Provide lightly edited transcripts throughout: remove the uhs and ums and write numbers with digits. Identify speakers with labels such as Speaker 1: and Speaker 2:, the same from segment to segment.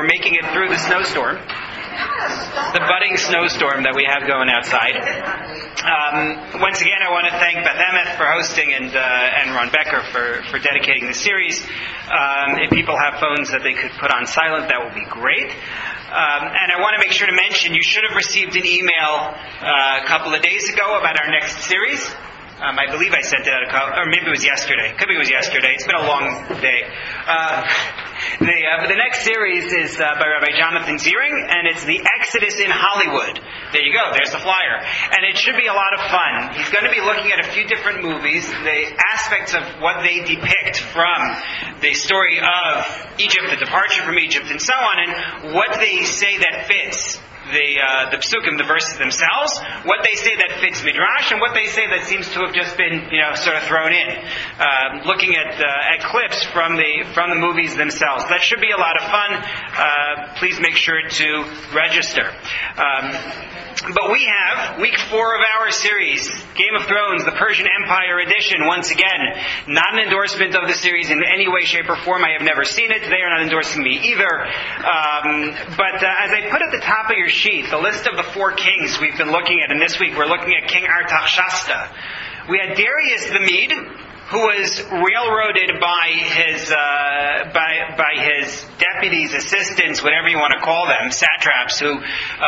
Speaker 1: making it through the snowstorm, the budding snowstorm that we have going outside. Once again, I want to thank Beth Emeth for hosting and Ron Becker for dedicating the series. If people have phones that they could put on silent, that would be great. And I want to make sure to mention, you should have received an email a couple of days ago about our next series. I believe I sent it out, or maybe it was yesterday. Could be it was yesterday. It's been a long day. The next series is by Rabbi Jonathan Ziering, and it's The Exodus in Hollywood. There you go. There's the flyer. And it should be a lot of fun. He's going to be looking at a few different movies, the aspects of what they depict from the story of Egypt, the departure from Egypt, and so on, and what they say that fits the psukim, the verses themselves, what they say that fits Midrash, and what they say that seems to have just been, sort of thrown in. Looking at clips from the movies themselves. That should be a lot of fun. Please make sure to register. But we have week 4 of our series, Game of Thrones, the Persian Empire edition. Once again, not an endorsement of the series in any way, shape, or form. I have never seen it. They are not endorsing me either. But as I put at the top of your sheet, the list of the 4 kings we've been looking at, and this week we're looking at King Artaxerxes. We had Darius the Mede, who was railroaded by his deputies, assistants, whatever you want to call them, satraps, who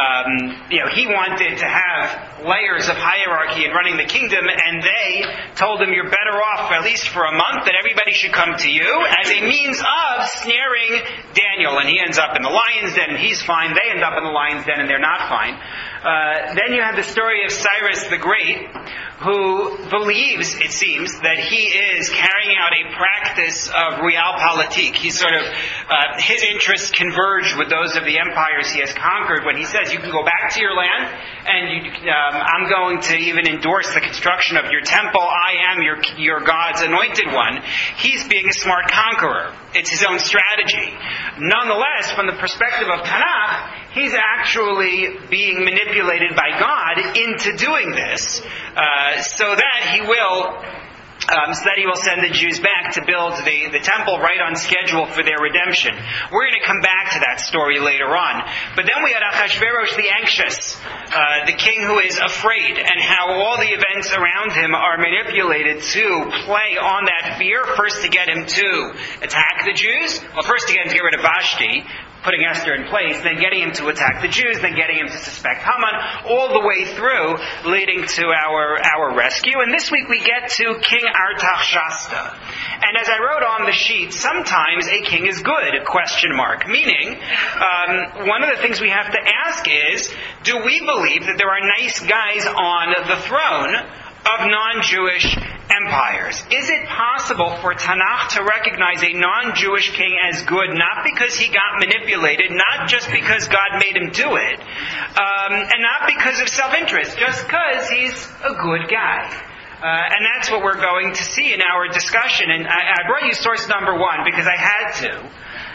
Speaker 1: he wanted to have layers of hierarchy in running the kingdom, and they told him, you're better off, at least for a month, that everybody should come to you as a means of snaring Daniel. And he ends up in the lion's den, and he's fine. They end up in the lion's den, and they're not fine. Then you have the story of Cyrus the Great, who believes, it seems, that he is carrying out a practice of realpolitik. He's sort of, his interests converge with those of the empires he has conquered when he says, you can go back to your land, and I'm going to even endorse the construction of your temple. I am your God's anointed one. He's being a smart conqueror. It's his own strategy. Nonetheless, from the perspective of Tanakh, he's actually being manipulated by God into doing this, so that he will send the Jews back to build the temple right on schedule for their redemption. We're going to come back to that story later on. But then we had Achashverosh the anxious, the king who is afraid, and how all the events around him are manipulated to play on that fear, first to get him to attack the Jews, first to get him to get rid of Vashti, putting Esther in place, then getting him to attack the Jews, then getting him to suspect Haman, all the way through, leading to our rescue. And this week we get to King Artaxerxes. And as I wrote on the sheet, sometimes a king is good, ? Meaning, one of the things we have to ask is, do we believe that there are nice guys on the throne of non-Jewish empires? Is it possible for Tanakh to recognize a non-Jewish king as good, not because he got manipulated, not just because God made him do it, and not because of self-interest, just because he's a good guy? And that's what we're going to see in our discussion. And I brought you source number 1 because I had to.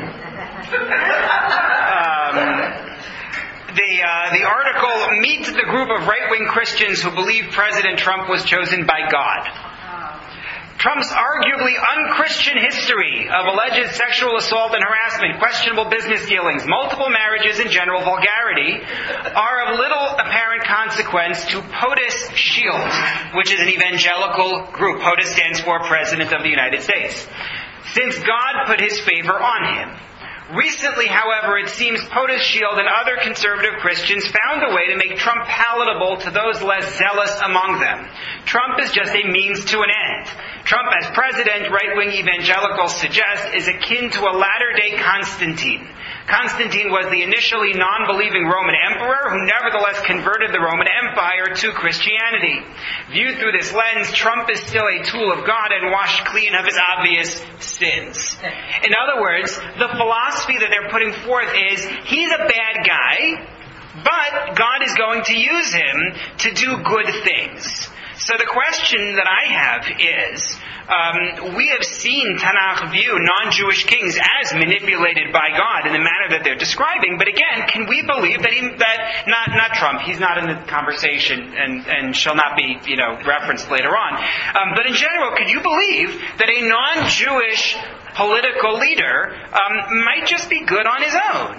Speaker 1: The article, Meet the Group of Right-Wing Christians Who Believe President Trump Was Chosen by God. Trump's arguably un-Christian history of alleged sexual assault and harassment, questionable business dealings, multiple marriages, and general vulgarity are of little apparent consequence to POTUS Shield, which is an evangelical group. POTUS stands for President of the United States. Since God put his favor on him. Recently, however, it seems POTUS Shield and other conservative Christians found a way to make Trump palatable to those less zealous among them. Trump is just a means to an end. Trump as president, right-wing evangelicals suggest, is akin to a latter-day Constantine. Constantine was the initially non-believing Roman emperor who nevertheless converted the Roman Empire to Christianity. Viewed through this lens, Trump is still a tool of God and washed clean of his obvious sins. In other words, the philosophy that they're putting forth is, he's a bad guy, but God is going to use him to do good things. So the question that I have is, we have seen Tanakh view non-Jewish kings as manipulated by God in the manner that they're describing, but again, can we believe that not Trump, he's not in the conversation and shall not be, referenced later on. But in general, could you believe that a non-Jewish political leader might just be good on his own?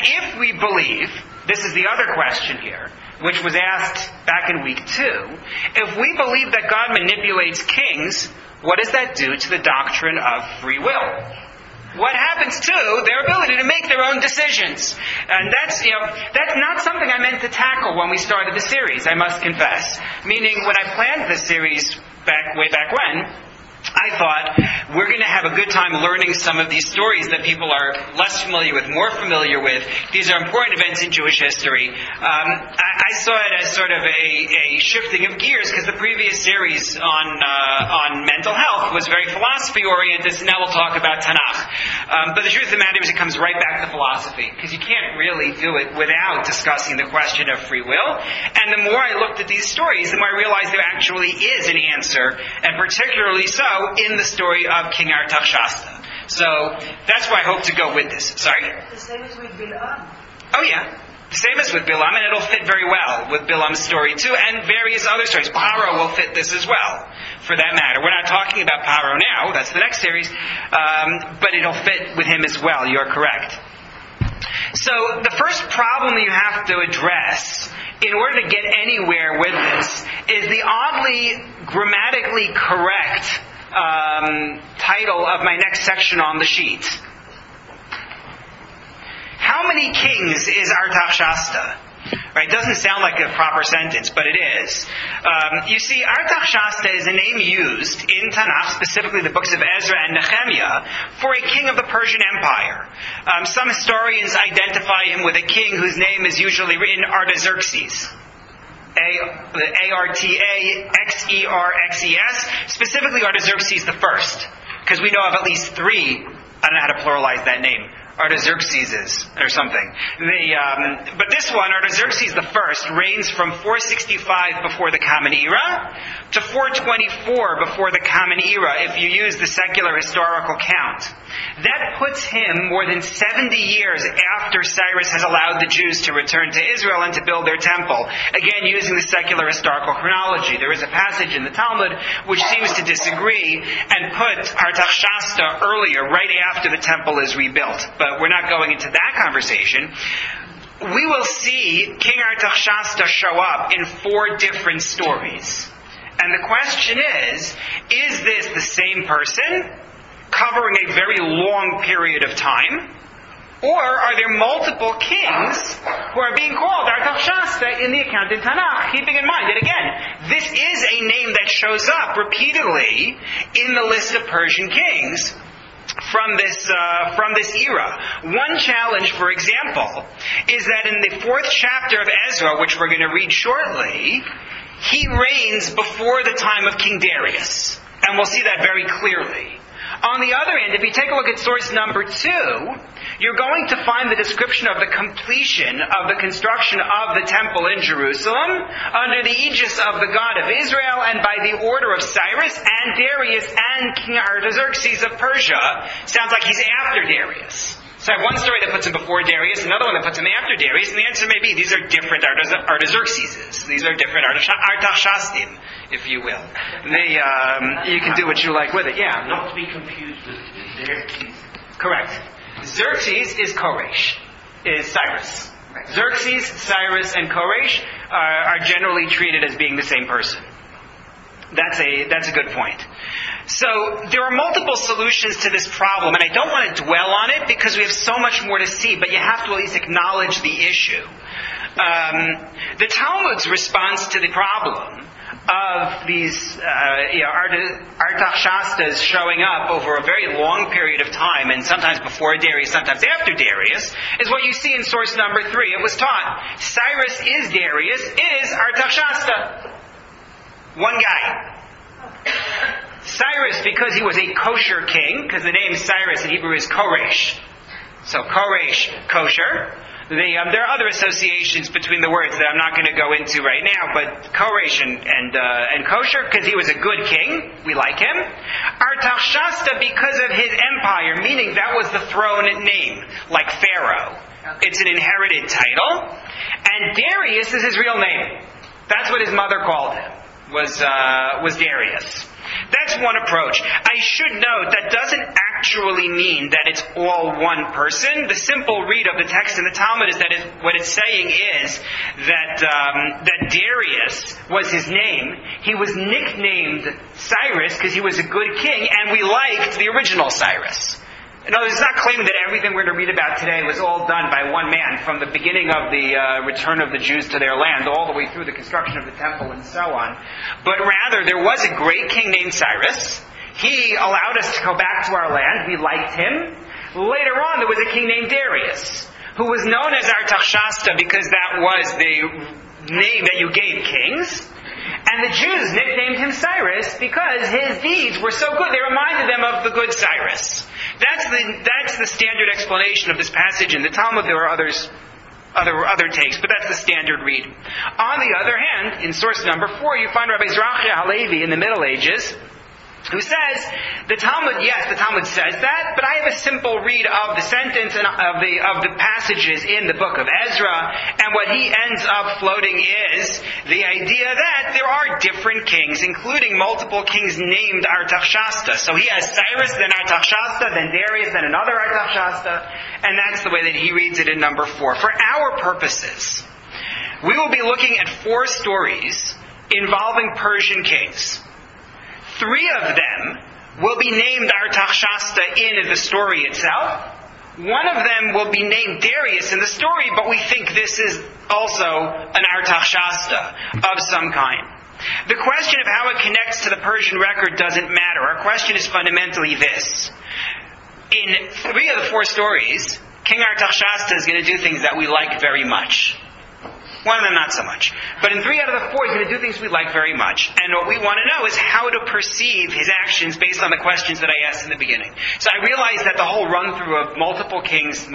Speaker 1: if we believe, this is the other question here, which was asked back in week 2, if we believe that God manipulates kings, what does that do to the doctrine of free will? What happens to their ability to make their own decisions? And that's not something I meant to tackle when we started the series, I must confess. Meaning, when I planned this series way back when, I thought we're going to have a good time learning some of these stories that people are less familiar with, more familiar with. These are important events in Jewish history. I saw it as sort of a shifting of gears because the previous series on mental health was very philosophy-oriented, so now we'll talk about Tanakh. But the truth of the matter is it comes right back to philosophy because you can't really do it without discussing the question of free will. And the more I looked at these stories, the more I realized there actually is an answer, and particularly so in the story of King Artaxerxes. So that's why I hope to go with this. Sorry?
Speaker 2: The same as with Bilam.
Speaker 1: Oh yeah. The same as with Bilam, and it'll fit very well with Bilam's story too, and various other stories. Paro will fit this as well, for that matter. We're not talking about Paro now, that's the next series, but it'll fit with him as well, you're correct. So the first problem you have to address in order to get anywhere with this is the oddly grammatically correct title of my next section on the sheet. How many kings is Artaxerxes? Right? It doesn't sound like a proper sentence, but it is. You see, Artaxerxes is a name used in Tanakh, specifically the books of Ezra and Nehemiah, for a king of the Persian Empire. Some historians identify him with a king whose name is usually written Artaxerxes. Artaxerxes, specifically Artaxerxes the First, because we know of at least 3, I don't know how to pluralize that name, Artaxerxes or something. But this one, Artaxerxes the First, reigns from 465 before the Common Era to 424 before the Common Era, if you use the secular historical count. That puts him more than 70 years after Cyrus has allowed the Jews to return to Israel and to build their temple. Again, using the secular historical chronology. There is a passage in the Talmud which seems to disagree and put Artaxerxes earlier, right after the temple is rebuilt. But we're not going into that conversation. We will see King Artaxerxes show up in 4 different stories. And the question is this the same person, covering a very long period of time? Or are there multiple kings who are being called Artaxerxes in the account in Tanakh? Keeping in mind that, again, this is a name that shows up repeatedly in the list of Persian kings from this era. One challenge, for example, is that in the 4th chapter of Ezra, which we're going to read shortly, he reigns before the time of King Darius. And we'll see that very clearly. On the other end, if you take a look at source number 2, you're going to find the description of the completion of the construction of the temple in Jerusalem under the aegis of the God of Israel and by the order of Cyrus and Darius and King Artaxerxes of Persia. Sounds like he's after Darius. So I have one story that puts him before Darius, another one that puts him after Darius, and the answer may be these are different Artaxerxes. These are different Artaxerxes, if you will. You can do what you like with it, yeah.
Speaker 3: Not to be confused with Xerxes.
Speaker 1: Correct. Xerxes is Koresh, is Cyrus. Xerxes, Cyrus, and Koresh are generally treated as being the same person. That's a good point. So there are multiple solutions to this problem, and I don't want to dwell on it because we have so much more to see, but you have to at least acknowledge the issue. The Talmud's response to the problem of these Artaxerxes showing up over a very long period of time, and sometimes before Darius, sometimes after Darius, is what you see in source number 3. It was taught, Cyrus is Darius, is Artaxerxes. One guy. Cyrus, because he was a kosher king, because the name Cyrus in Hebrew is Koresh. So Koresh, kosher. There are other associations between the words that I'm not going to go into right now, but Koresh and kosher, because he was a good king. We like him. Artaxerxes, because of his empire, meaning that was the throne name, like Pharaoh. It's an inherited title. And Darius is his real name. That's what his mother called him, was Darius. That's one approach. I should note that doesn't actually mean that it's all one person. The simple read of the text in the Talmud is that what it's saying is that Darius was his name. He was nicknamed Cyrus because he was a good king, and we liked the original Cyrus. In other words, it's not claiming that everything we're going to read about today was all done by one man from the beginning of the return of the Jews to their land all the way through the construction of the temple and so on. But rather, there was a great king named Cyrus. He allowed us to go back to our land. We liked him. Later on, there was a king named Darius, who was known as Artaxerxes because that was the name that you gave kings. And the Jews nicknamed him Cyrus because his deeds were so good. They reminded them of the good Cyrus. That's the standard explanation of this passage in the Talmud. There are other takes, but that's the standard read. On the other hand, in source number 4, you find Rabbi Zrachia Halevi in the Middle Ages, who says, the Talmud says that, but I have a simple read of the sentence and of the passages in the book of Ezra, and what he ends up floating is the idea that there are different kings, including multiple kings named Artaxerxes. So he has Cyrus, then Artaxerxes, then Darius, then another Artaxerxes, and that's the way that he reads it in number 4. For our purposes, we will be looking at 4 stories involving Persian kings. 3 of them will be named Artaxerxes in the story itself. 1 of them will be named Darius in the story, but we think this is also an Artaxerxes of some kind. The question of how it connects to the Persian record doesn't matter. Our question is fundamentally this. In 3 of the 4 stories, King Artaxerxes is going to do things that we like very much. 1 of them not so much. But in 3 out of the 4, he's going to do things we like very much. And what we want to know is how to perceive his actions based on the questions that I asked in the beginning. So I realize that the whole run-through of multiple kings,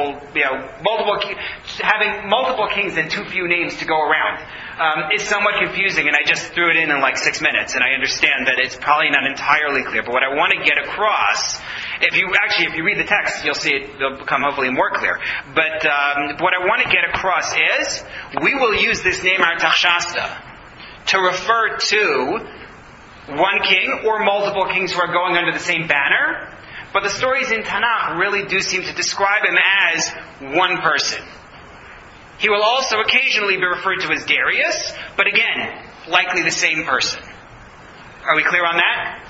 Speaker 1: having multiple kings and too few names to go around is somewhat confusing, and I just threw it in like 6 minutes, and I understand that it's probably not entirely clear. But what I want to get across, if you read the text, you'll see it'll become hopefully more clear. But what I want to get across is, we will use this name Artaxerxes to refer to one king or multiple kings who are going under the same banner. But the stories in Tanakh really do seem to describe him as one person. He will also occasionally be referred to as Darius, but again, likely the same person. Are we clear on that?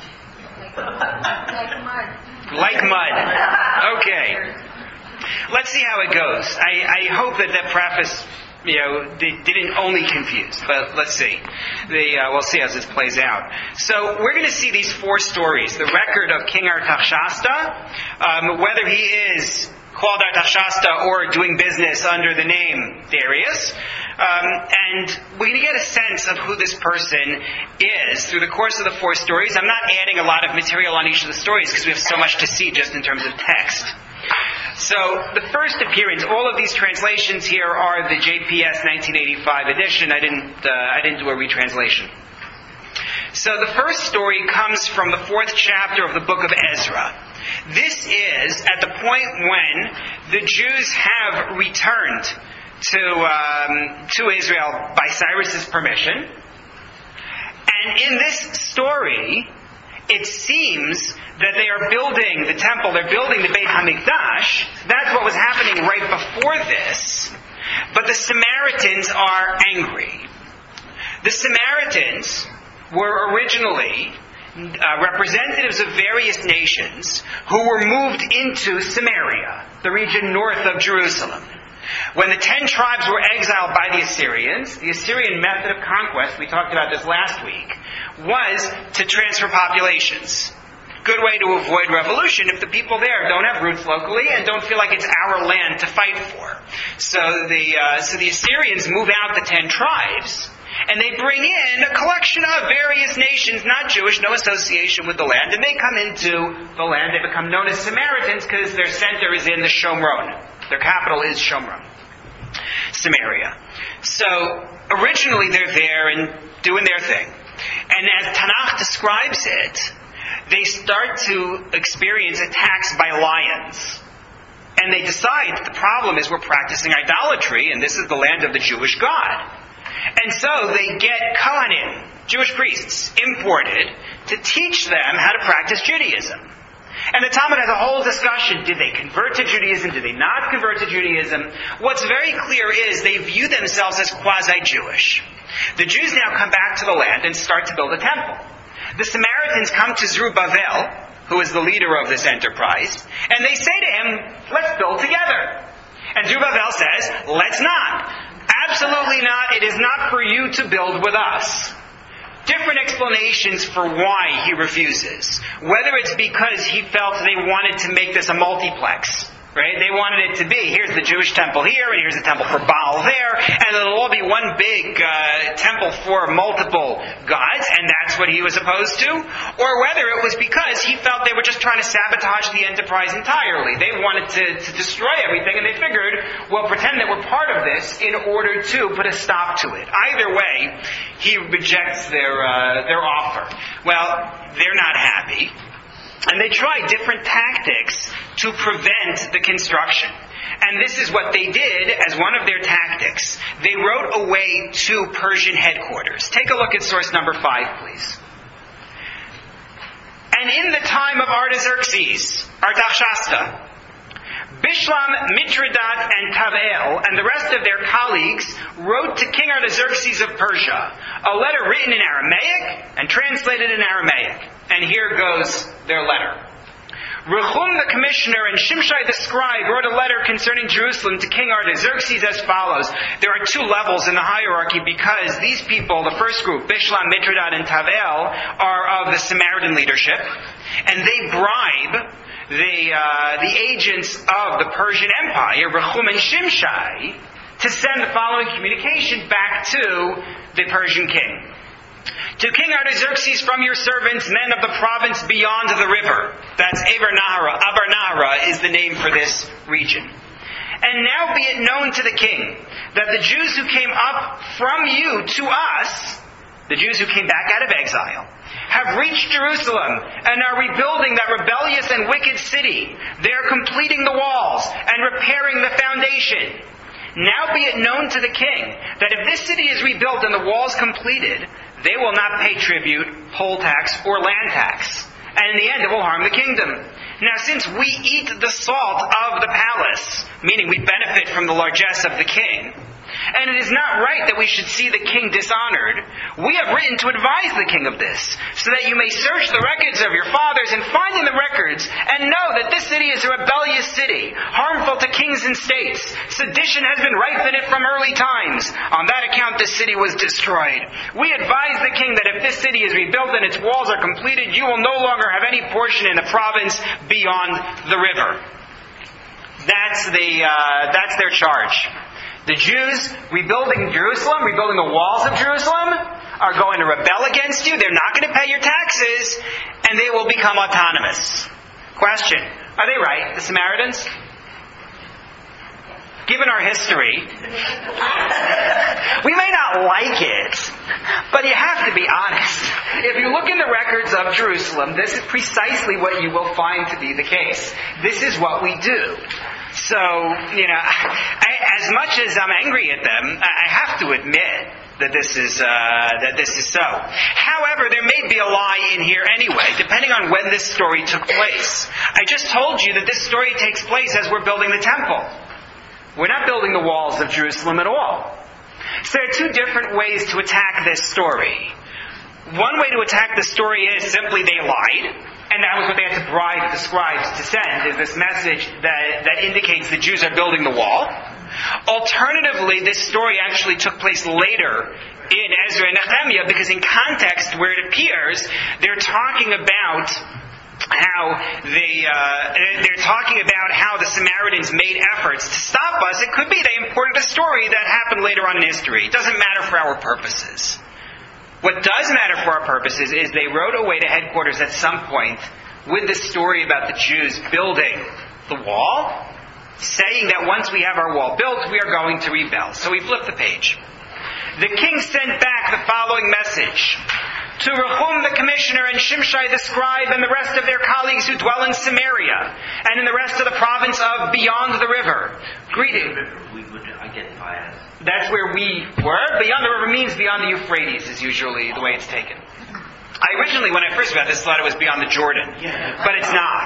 Speaker 1: Like mud. Okay. Let's see how it goes. I hope that preface, didn't only confuse, but let's see. We'll see as this plays out. So we're going to see these 4 stories. The record of King Artaxerxes, whether he is called Artaxerxes or doing business under the name Darius. And we're going to get a sense of who this person is through the course of the 4 stories. I'm not adding a lot of material on each of the stories because we have so much to see just in terms of text. So the first appearance, all of these translations here are the JPS 1985 edition. I didn't do a retranslation. So the first story comes from the 4th chapter of the book of Ezra. This is at the point when the Jews have returned to Israel by Cyrus's permission. And in this story, it seems that they are building the temple, they're building the Beit HaMikdash. That's what was happening right before this. But the Samaritans are angry. The Samaritans were originally representatives of various nations who were moved into Samaria, the region north of Jerusalem. When the 10 tribes were exiled by the Assyrians, the Assyrian method of conquest, we talked about this last week, was to transfer populations. Good way to avoid revolution if the people there don't have roots locally and don't feel like it's our land to fight for. So the Assyrians move out the 10 tribes, and they bring in a collection of various nations, not Jewish, no association with the land, and they come into the land. They become known as Samaritans because their center is in the Shomron. Their capital is Shomron, Samaria. So originally they're there and doing their thing. And as Tanakh describes it, they start to experience attacks by lions. And they decide that the problem is we're practicing idolatry, and this is the land of the Jewish God. And so they get Kohanim, Jewish priests, imported to teach them how to practice Judaism. And the Talmud has a whole discussion. Did they convert to Judaism? Did they not convert to Judaism? What's very clear is they view themselves as quasi-Jewish. The Jews now come back to the land and start to build a temple. The Samaritans come to Zerubbabel, who is the leader of this enterprise, and they say to him, let's build together. And Zerubbabel says, let's not. Absolutely not. It is not for you to build with us. Different explanations for why he refuses. Whether it's because he felt they wanted to make this a multiplex. Right? They wanted it to be, here's the Jewish temple here, and here's a temple for Baal there, and it'll all be one big temple for multiple gods, and that's what he was opposed to. Or whether it was because he felt they were just trying to sabotage the enterprise entirely. They wanted to destroy everything, and they figured, well, pretend that we're part of this in order to put a stop to it. Either way, he rejects their offer. Well, they're not happy. And they try different tactics to prevent the construction. And this is what they did as one of their tactics. They wrote a way to Persian headquarters. Take a look at source number 5, please. And in the time of Artaxerxes, Artaxashasta, Bishlam, Mithridat, and Tavel, and the rest of their colleagues wrote to King Artaxerxes of Persia a letter written in Aramaic and translated in Aramaic. And here goes their letter. Rechum the commissioner and Shimshai the scribe wrote a letter concerning Jerusalem to King Artaxerxes as follows. There are 2 levels in the hierarchy because these people, the first group, Bishlam, Mithridat, and Tavel, are of the Samaritan leadership. And they bribe the agents of the Persian Empire, Rechum and Shimshai, to send the following communication back to the Persian king. To King Artaxerxes from your servants, men of the province beyond the river. That's Abar Nahara is the name for this region. And now be it known to the king that the Jews who came up from you to us, the Jews who came back out of exile, have reached Jerusalem and are rebuilding that rebellious and wicked city. They are completing the walls and repairing the foundation. Now be it known to the king that if this city is rebuilt and the walls completed, they will not pay tribute, poll tax, or land tax. And in the end it will harm the kingdom. Now since we eat the salt of the palace, meaning we benefit from the largesse of the king, and it is not right that we should see the king dishonored, we have written to advise the king of this, so that you may search the records of your fathers and find in the records, and know that this city is a rebellious city, harmful to kings and states. Sedition has been rife in it from early times. On that account this city was destroyed. We advise the king that if this city is rebuilt and its walls are completed, you will no longer have any portion in the province beyond the river. That's their charge. The Jews rebuilding Jerusalem, rebuilding the walls of Jerusalem, are going to rebel against you. They're not going to pay your taxes, and they will become autonomous. Question: are they right, the Samaritans? Given our history, we may not like it, but you have to be honest. If you look in the records of Jerusalem, this is precisely what you will find to be the case. This is what we do. So, as much as I'm angry at them, I have to admit that this is so. However, there may be a lie in here anyway, depending on when this story took place. I just told you that this story takes place as we're building the temple. We're not building the walls of Jerusalem at all. So there are 2 different ways to attack this story. One way to attack the story is simply they lied. And that was what they had to bribe the scribes to send, is this message that indicates the Jews are building the wall. Alternatively, this story actually took place later in Ezra and Nehemiah, because in context where it appears, they're talking about how the Samaritans made efforts to stop us. It could be they imported a story that happened later on in history. It doesn't matter for our purposes. What does matter for our purposes is they wrote away to headquarters at some point with this story about the Jews building the wall, saying that once we have our wall built, we are going to rebel. So we flip the page. The king sent back the following message. To Rechum the commissioner and Shimshai the scribe and the rest of their colleagues who dwell in Samaria and in the rest of the province of beyond the river. Greeting.
Speaker 3: We would identify as.
Speaker 1: That's where we were. Beyond the river means beyond the Euphrates is usually the way it's taken. I originally, when I first read this, thought it was beyond the Jordan. But it's not.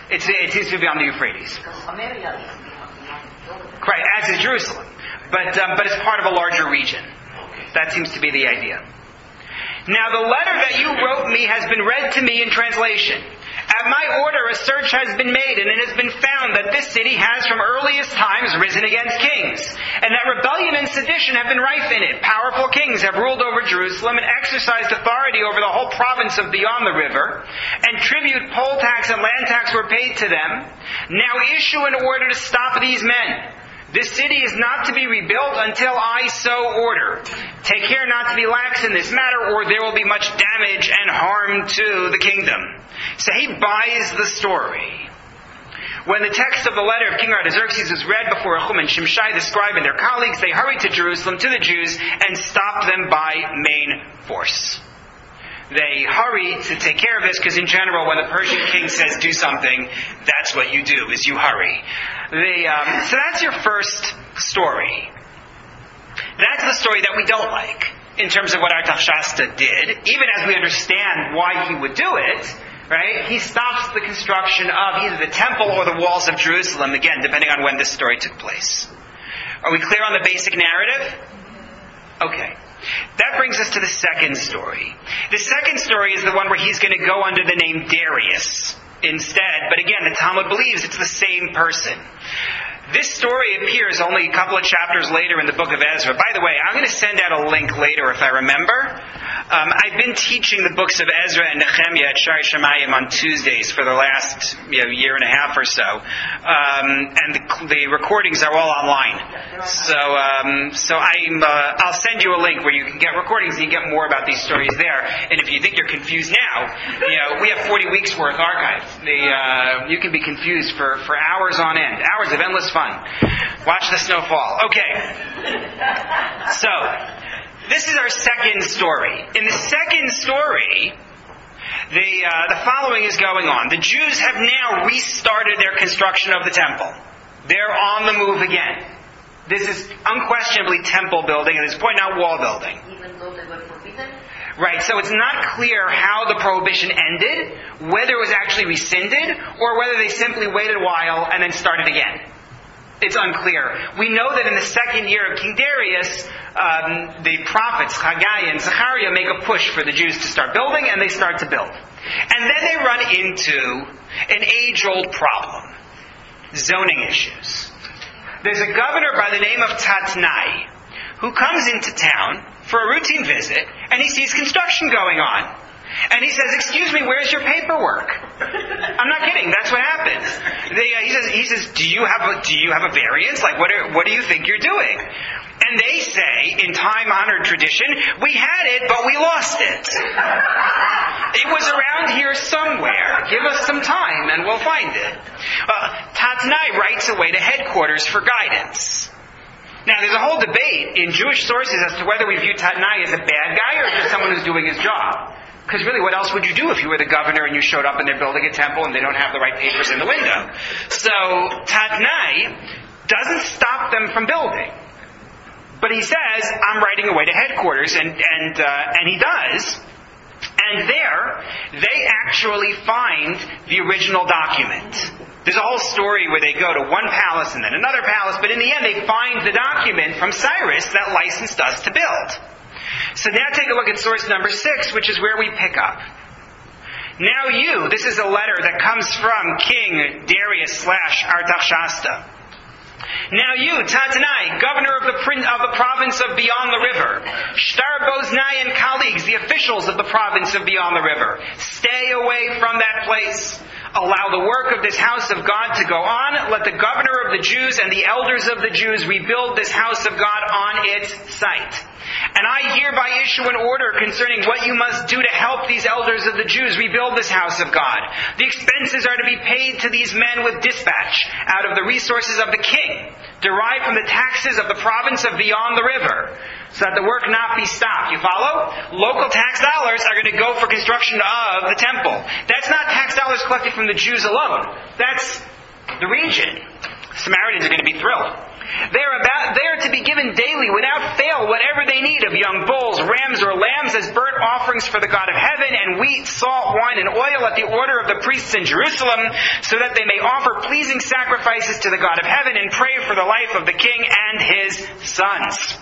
Speaker 1: It seems to be on the Euphrates.
Speaker 2: Because Samaria is beyond Jordan.
Speaker 1: Right, as is Jerusalem. But it's part of a larger region. That seems to be the idea. Now the letter that you wrote me has been read to me in translation. At my order a search has been made, and it has been found that this city has from earliest times risen against kings, and that rebellion and sedition have been rife in it. Powerful kings have ruled over Jerusalem and exercised authority over the whole province of beyond the river, and tribute, poll tax, and land tax were paid to them. Now issue an order to stop these men. This city is not to be rebuilt until I so order. Take care not to be lax in this matter, or there will be much damage and harm to the kingdom. So he buys the story. When the text of the letter of King Artaxerxes was read before Rechum and Shimshai the scribe and their colleagues, they hurried to Jerusalem to the Jews and stopped them by main force. They hurry to take care of this because in general when the Persian king says do something, that's what you do, is you hurry. So that's your first story. That's the story that we don't like in terms of what Artaxerxes did, even as we understand why he would do it. Right? He stops the construction of either the temple or the walls of Jerusalem, again, depending on when this story took place. Are we clear on the basic narrative? Okay. That brings us to the second story. The second story is the one where he's going to go under the name Darius instead, but again, the Talmud believes it's the same person. This story appears only a couple of chapters later in the book of Ezra. By the way, I'm going to send out a link later if I remember. I've been teaching the books of Ezra and Nehemiah at Shari Shamayim on Tuesdays for the last year and a half or so. And the recordings are all online. So I'll send you a link where you can get recordings and you can get more about these stories there. And if you think you're confused now, we have 40 weeks worth archived. You can be confused for hours on end. Hours of endless fun. Watch the snow fall. Okay. So, this is our second story. In the second story, the following is going on. The Jews have now restarted their construction of the temple. They're on the move again. This is unquestionably temple building, at this point not wall building.
Speaker 2: Even though they were forbidden?
Speaker 1: Right, so it's not clear how the prohibition ended, whether it was actually rescinded, or whether they simply waited a while and then started again. It's unclear. We know that in the second year of King Darius, the prophets, Haggai and Zechariah, make a push for the Jews to start building, and they start to build. And then they run into an age-old problem. Zoning issues. There's a governor by the name of Tatnai, who comes into town for a routine visit, and he sees construction going on. And he says, "Excuse me, where's your paperwork?" I'm not kidding. That's what happens. He says, "Do you have a variance? Like, what do you think you're doing?" And they say, in time-honored tradition, "We had it, but we lost it. It was around here somewhere. Give us some time, and we'll find it." Tatnai writes away to headquarters for guidance. Now, there's a whole debate in Jewish sources as to whether we view Tatnai as a bad guy or just someone who's doing his job. Because really, what else would you do if you were the governor and you showed up and they're building a temple and they don't have the right papers in the window? So, Tatnai doesn't stop them from building. But he says, "I'm writing away to headquarters," and he does. And there, they actually find the original document. There's a whole story where they go to one palace and then another palace, but in the end they find the document from Cyrus that licensed us to build. So now take a look at source number 6, which is where we pick up. "Now this is a letter that comes from King Darius / Artaxerxes. Now you, Tatnai, governor of the province of beyond the river, Shtar Boznai and colleagues, the officials of the province of beyond the river, stay away from that place. Allow the work of this house of God to go on. Let the governor of the Jews and the elders of the Jews rebuild this house of God on its site. And I hereby issue an order concerning what you must do to help these elders of the Jews rebuild this house of God. The expenses are to be paid to these men with dispatch out of the resources of the king, derived from the taxes of the province of beyond the river, so that the work not be stopped." You follow? Local tax dollars are going to go for construction of the temple. That's not tax dollars collected from the Jews alone. That's the region. Samaritans are going to be thrilled. They are to be given given daily without fail whatever they need of young bulls, rams, or lambs as burnt offerings for the God of heaven, and wheat, salt, wine, and oil at the order of the priests in Jerusalem, so that they may offer pleasing sacrifices to the God of heaven and pray for the life of the king and his sons.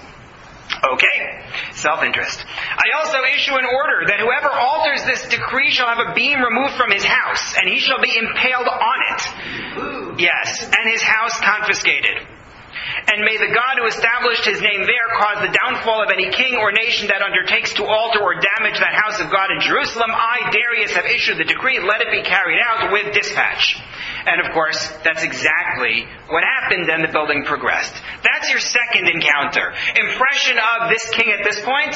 Speaker 1: Okay, self-interest. I also issue an order that whoever alters this decree shall have a beam removed from his house, and he shall be impaled on it. Yes, and his house confiscated. And may the God who established his name there cause the downfall of any king or nation that undertakes to alter or damage that house of God in Jerusalem. I, Darius, have issued the decree. Let it be carried out with dispatch. And of course, that's exactly what happened, and the building progressed. That's your second encounter. Impression of this king at this point?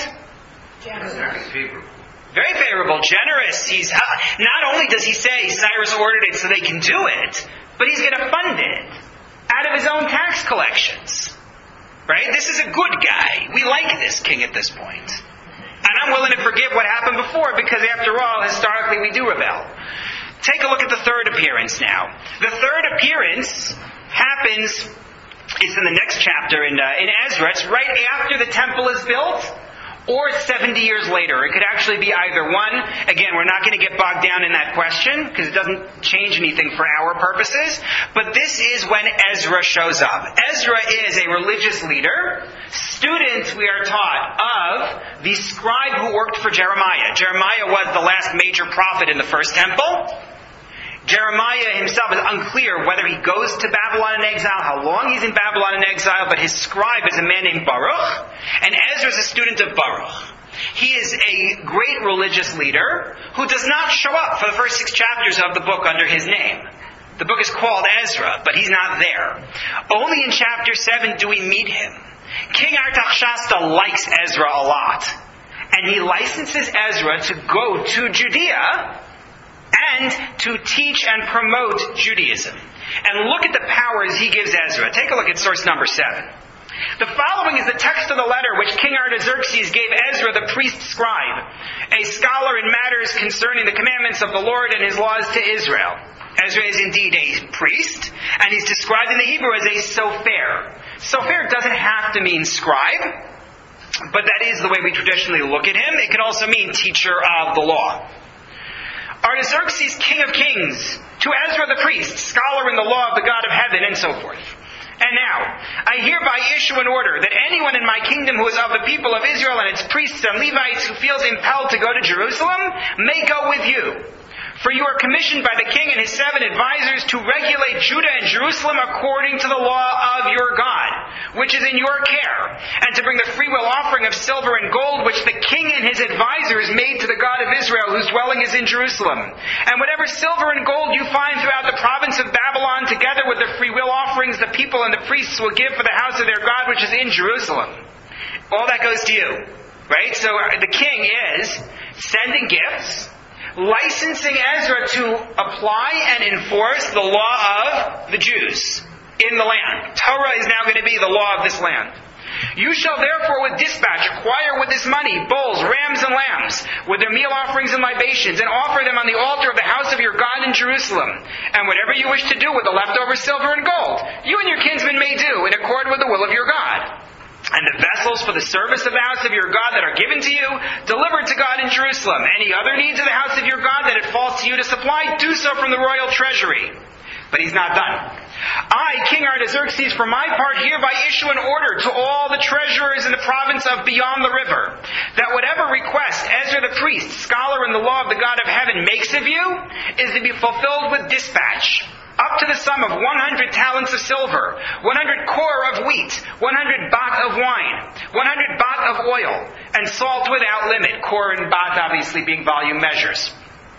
Speaker 3: Very favorable.
Speaker 1: Very favorable, generous. He's not only does he say Cyrus ordered it so they can do it, but he's going to fund it out of his own tax collections. Right? This is a good guy. We like this king at this point. And I'm willing to forgive what happened before, because after all, historically we do rebel. Take a look at the third appearance now. The third appearance happens, it's in the next chapter in Ezra. It's right after the temple is built, or 70 years later. It could actually be either one. Again, we're not going to get bogged down in that question, because it doesn't change anything for our purposes. But this is when Ezra shows up. Ezra is a religious leader, student, we are taught, of the scribe who worked for Jeremiah. Jeremiah was the last major prophet in the first temple. Jeremiah himself is unclear whether he goes to Babylon in exile, how long he's in Babylon in exile, but his scribe is a man named Baruch, and Ezra is a student of Baruch. He is a great religious leader who does not show up for the first 6 chapters of the book under his name. The book is called Ezra, but he's not there. Only in chapter 7 do we meet him. King Artaxerxes likes Ezra a lot, and he licenses Ezra to go to Judea and to teach and promote Judaism. And look at the powers he gives Ezra. Take a look at source number 7. The following is the text of the letter which King Artaxerxes gave Ezra the priest scribe, a scholar in matters concerning the commandments of the Lord and his laws to Israel. Ezra is indeed a priest, and he's described in the Hebrew as a sofer. Sofer doesn't have to mean scribe, but that is the way we traditionally look at him. It can also mean teacher of the law. Artaxerxes, king of kings, to Ezra the priest, scholar in the law of the God of heaven, and so forth. And now, I hereby issue an order that anyone in my kingdom who is of the people of Israel and its priests and Levites who feels impelled to go to Jerusalem may go with you. For you are commissioned by the king and his 7 advisors to regulate Judah and Jerusalem according to the law of your God, which is in your care, and to bring the freewill offering of silver and gold which the king and his advisors made to the God of Israel, whose dwelling is in Jerusalem. And whatever silver and gold you find throughout the province of Babylon, together with the freewill offerings the people and the priests will give for the house of their God which is in Jerusalem. All that goes to you. Right? So the king is sending gifts, licensing Ezra to apply and enforce the law of the Jews in the land. Torah is now going to be the law of this land. You shall therefore with dispatch acquire with this money bulls, rams, and lambs, with their meal offerings and libations, and offer them on the altar of the house of your God in Jerusalem. And whatever you wish to do with the leftover silver and gold, you and your kinsmen may do in accord with the will of your God. And the vessels for the service of the house of your God that are given to you, delivered to God in Jerusalem. Any other needs of the house of your God that it falls to you to supply, do so from the royal treasury. But he's not done. I, King Artaxerxes, for my part, hereby issue an order to all the treasurers in the province of beyond the river, that whatever request Ezra the priest, scholar in the law of the God of heaven, makes of you, is to be fulfilled with dispatch, up to the sum of 100 talents of silver, 100 kor of wheat, 100 bat of wine, 100 bat of oil, and salt without limit. Kor and bat obviously being volume measures.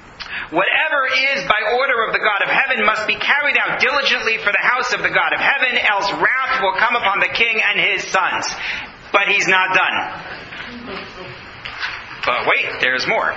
Speaker 1: Whatever is by order of the God of heaven must be carried out diligently for the house of the God of heaven, else wrath will come upon the king and his sons. But he's not done. But wait, there's more.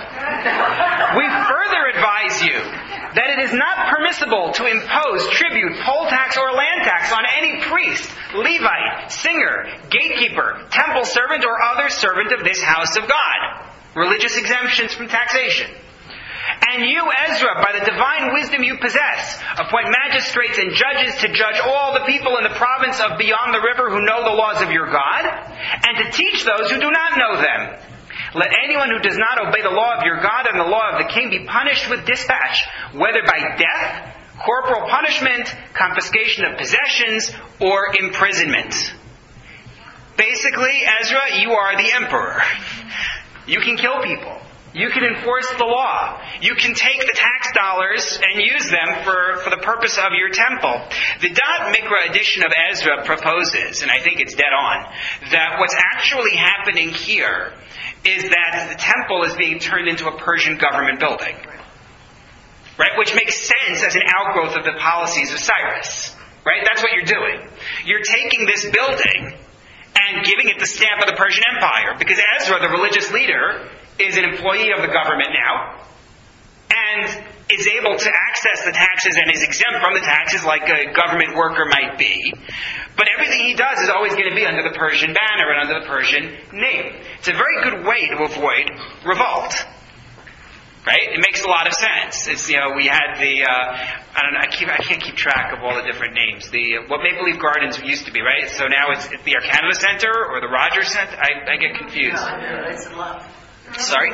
Speaker 1: We further advise you that it is not permissible to impose tribute, poll tax, or land tax on any priest, Levite, singer, gatekeeper, temple servant, or other servant of this house of God. Religious exemptions from taxation. And you, Ezra, by the divine wisdom you possess, appoint magistrates and judges to judge all the people in the province of beyond the river who know the laws of your God, and to teach those who do not know them. Let anyone who does not obey the law of your God and the law of the king be punished with dispatch, whether by death, corporal punishment, confiscation of possessions, or imprisonment. Basically, Ezra, you are the emperor. You can kill people. You can enforce the law. You can take the tax dollars and use them for the purpose of your temple. The Da'at Mikra edition of Ezra proposes, and I think it's dead on, that what's actually happening here is that the temple is being turned into a Persian government building. Right? Which makes sense as an outgrowth of the policies of Cyrus. Right? That's what you're doing. You're taking this building and giving it the stamp of the Persian Empire. Because Ezra, the religious leader, is an employee of the government now, and is able to access the taxes and is exempt from the taxes like a government worker might be. But everything he does is always going to be under the Persian banner and under the Persian name. It's a very good way to avoid revolt. Right? It makes a lot of sense. It's, we had the, I can't keep track of all the different names. What Maple Leaf Gardens used to be, right? So now it's the Air Canada Center or the Rogers Center. I get confused.
Speaker 2: No, it's a lot.
Speaker 1: Sorry?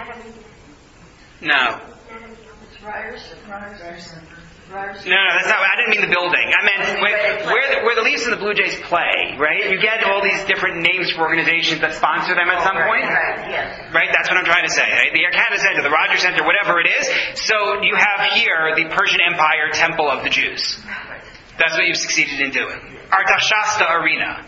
Speaker 1: No.
Speaker 2: It's Ryerson.
Speaker 1: No, that's not. I didn't mean the building. I meant where the Leafs and the Blue Jays play, right? You get all these different names for organizations that sponsor them at some point.
Speaker 2: Right, yes.
Speaker 1: Right? That's what I'm trying to say. Right? The Air Canada Center, the Rogers Center, whatever it is. So you have here the Persian Empire Temple of the Jews. That's what you've succeeded in doing. Artashasta Arena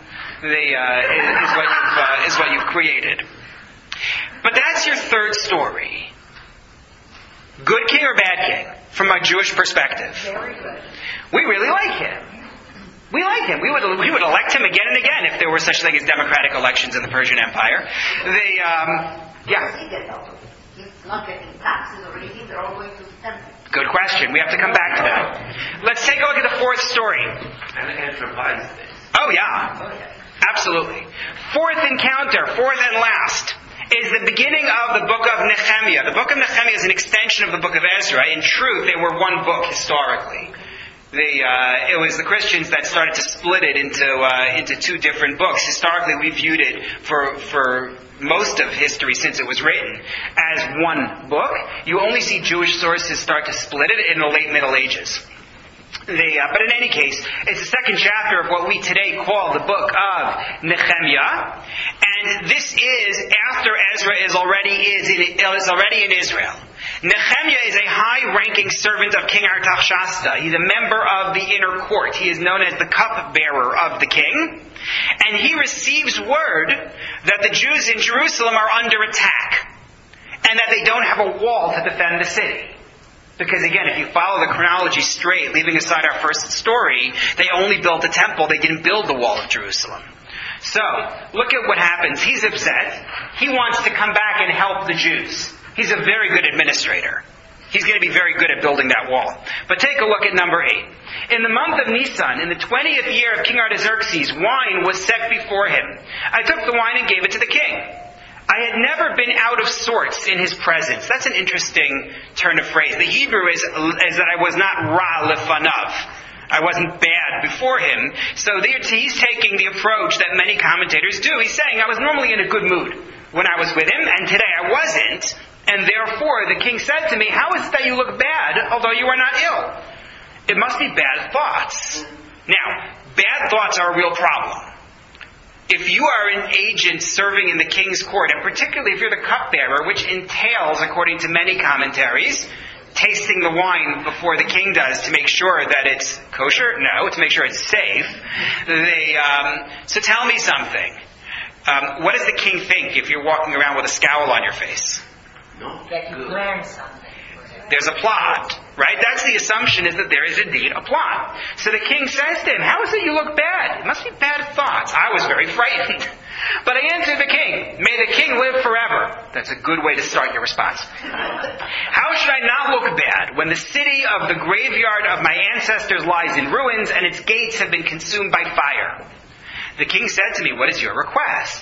Speaker 1: is what you've created. But that's your third story. Good king or bad king? From a Jewish perspective.
Speaker 2: Very good.
Speaker 1: We really like him. We like him. We would elect him again and again if there were such thing as democratic elections in the Persian Empire.
Speaker 2: He's not getting taxes or anything. They're all going to the temple.
Speaker 1: Good question. We have to come back to that. Let's take a look at the fourth story.
Speaker 3: And Ezra buys this.
Speaker 1: Oh yeah. Absolutely. Fourth encounter, fourth and last, is the beginning of the book of Nehemiah. The book of Nehemiah is an extension of the book of Ezra. In truth, they were one book historically. It was the Christians that started to split it into two different books. Historically, we viewed it for most of history since it was written as one book. You only see Jewish sources start to split it in the late Middle Ages. But in any case, it's the second chapter of what we today call the book of Nehemiah, and this is after Ezra is already in Israel. Nehemiah is a high-ranking servant of King Artashasta. He's a member of the inner court. He is known as the cupbearer of the king, and he receives word that the Jews in Jerusalem are under attack, and that they don't have a wall to defend the city. Because again, if you follow the chronology straight, leaving aside our first story, they only built the temple, they didn't build the wall of Jerusalem. So, look at what happens. He's upset. He wants to come back and help the Jews. He's a very good administrator. He's going to be very good at building that wall. But take a look at number 8. In the month of Nisan, in the 20th year of King Artaxerxes, wine was set before him. I took the wine and gave it to the king. I had never been out of sorts in his presence. That's an interesting turn of phrase. The Hebrew is that I was not ra lefanav. I wasn't bad before him. So he's taking the approach that many commentators do. He's saying, I was normally in a good mood when I was with him, and today I wasn't. And therefore, the king said to me, how is it that you look bad, although you are not ill? It must be bad thoughts. Now, bad thoughts are a real problem. If you are an agent serving in the king's court, and particularly if you're the cupbearer, which entails, according to many commentaries, tasting the wine before the king does to make sure that it's kosher? No, to make sure it's safe. So tell me something. What does the king think if you're walking around with a scowl on your face?
Speaker 3: No.
Speaker 2: That you learn something.
Speaker 1: There's a plot, right? That's the assumption, is that there is indeed a plot. So the king says to him, how is it you look bad? It must be bad thoughts. I was very frightened. But I answered the king, may the king live forever. That's a good way to start your response. How should I not look bad when the city of the graveyard of my ancestors lies in ruins and its gates have been consumed by fire? The king said to me, what is your request?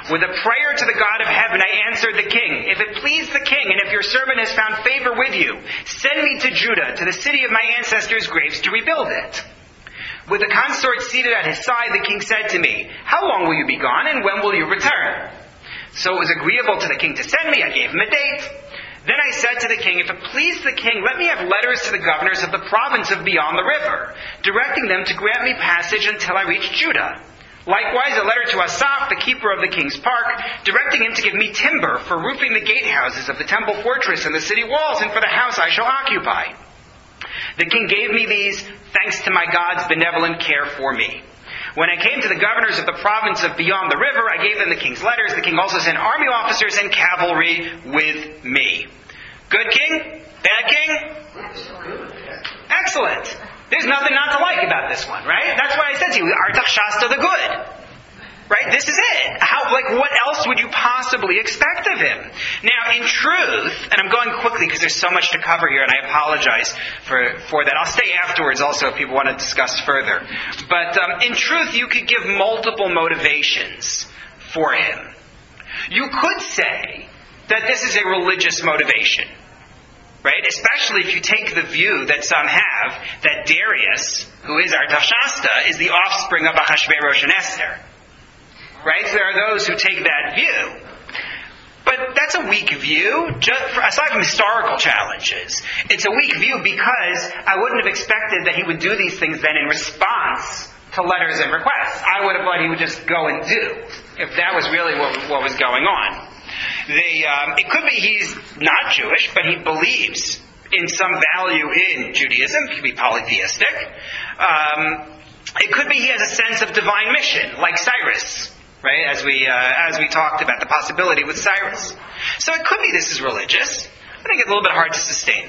Speaker 1: With a prayer to the God of heaven, I answered the king, if it please the king, and if your servant has found favor with you, send me to Judah, to the city of my ancestors' graves, to rebuild it. With the consort seated at his side, the king said to me, how long will you be gone, and when will you return? So it was agreeable to the king to send me. I gave him a date. Then I said to the king, if it please the king, let me have letters to the governors of the province of beyond the river, directing them to grant me passage until I reach Judah. Likewise, a letter to Asaph, the keeper of the king's park, directing him to give me timber for roofing the gatehouses of the temple fortress and the city walls, and for the house I shall occupy. The king gave me these, thanks to my God's benevolent care for me. When I came to the governors of the province of beyond the river, I gave them the king's letters. The king also sent army officers and cavalry with me. Good king? Bad king? Excellent. There's nothing not to like about this one, right? That's why I said to you, Artaxerxes the good. Right? This is it. What else would you possibly expect of him? Now, in truth, and I'm going quickly because there's so much to cover here, and I apologize for that. I'll stay afterwards also if people want to discuss further. But in truth, you could give multiple motivations for him. You could say that this is a religious motivation. Right? Especially if you take the view that some have, that Darius, who is Artaxerxes, is the offspring of Ahasuerus and Esther. Right? So there are those who take that view. But that's a weak view, aside from historical challenges. It's a weak view because I wouldn't have expected that he would do these things then in response to letters and requests. I would have thought he would just go and do, if that was really what was going on. It could be he's not Jewish, but he believes in some value in Judaism. He could be polytheistic. It could be he has a sense of divine mission, like Cyrus. Right, as we talked about the possibility with Cyrus. So it could be this is religious. I think it's a little bit hard to sustain.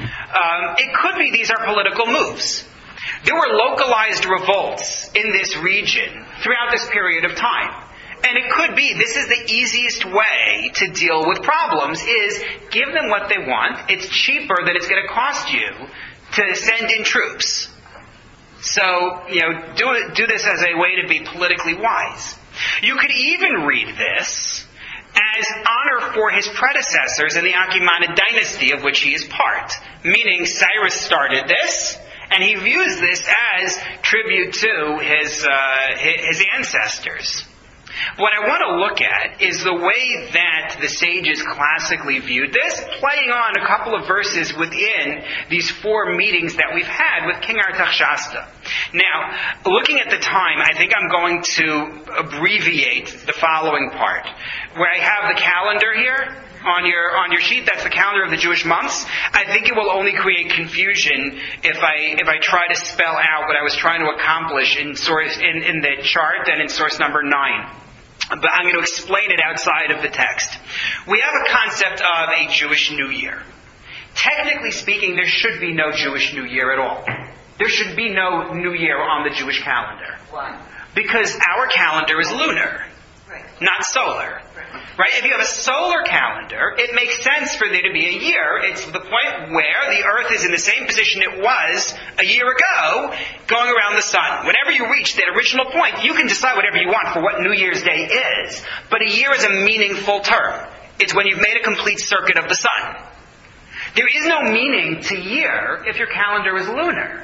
Speaker 1: It could be these are political moves. There were localized revolts in this region throughout this period of time. And it could be this is the easiest way to deal with problems is give them what they want. It's cheaper than it's going to cost you to send in troops. So, do this as a way to be politically wise. You could even read this as honor for his predecessors in the Achaemenid dynasty of which he is part. Meaning Cyrus started this, and he views this as tribute to his ancestors. What I want to look at is the way that the sages classically viewed this, playing on a couple of verses within these 4 meetings that we've had with King Artaxerxes. Now, looking at the time, I think I'm going to abbreviate the following part. Where I have the calendar here on your sheet, that's the calendar of the Jewish months. I think it will only create confusion if I try to spell out what I was trying to accomplish in the chart and in source number 9. But I'm going to explain it outside of the text. We have a concept of a Jewish New Year. Technically speaking, there should be no Jewish New Year at all. There should be no New Year on the Jewish calendar.
Speaker 2: Why?
Speaker 1: Because our calendar is lunar, not solar. Right? If you have a solar calendar, it makes sense for there to be a year. It's the point where the Earth is in the same position it was a year ago, going around the sun. Whenever you reach that original point, you can decide whatever you want for what New Year's Day is. But a year is a meaningful term. It's when you've made a complete circuit of the sun. There is no meaning to year if your calendar is lunar.